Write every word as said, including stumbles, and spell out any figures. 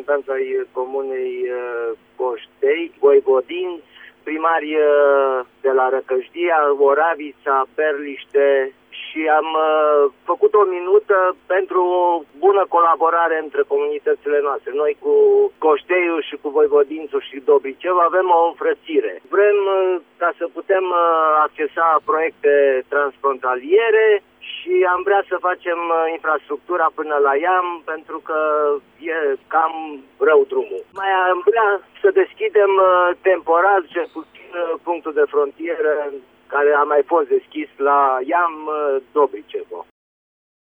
reprezentanți ai comunei Coștei, Voivodinți, primari de la Răcășdia, Oravița, Perliște, și am uh, făcut o minută pentru o bună colaborare între comunitățile noastre. Noi cu Coșteiul și cu Voivodințul și Dobriceu avem o înfrățire. Vrem uh, ca să putem uh, accesa proiecte transfrontaliere și am vrea să facem uh, infrastructura până la Iam, pentru că e cam rău drumul. Mai am vrea să deschidem uh, temporar, cel puțin, uh, punctul de frontieră care a mai fost deschis la Iam, Dobriceu.